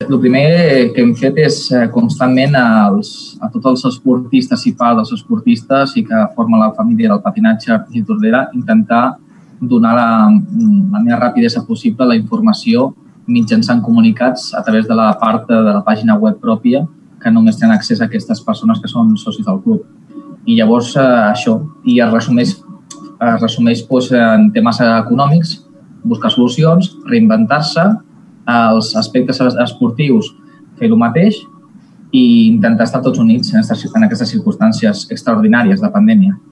el primer que hem fet és constantment a tots els esportistes i part dels esportistes i que formen la família del patinatge i Tordera, intentar donar la més rapidesa possible la informació mitjançant comunicats a través de la part de la pàgina web pròpia que només tenen accés a aquestes persones que són socis del club. I llavors això, i es resumeix en temes econòmics, buscar solucions, reinventar-se, els aspectes esportius fer el mateix i intentar estar tots units en aquestes circumstàncies extraordinàries de pandèmia.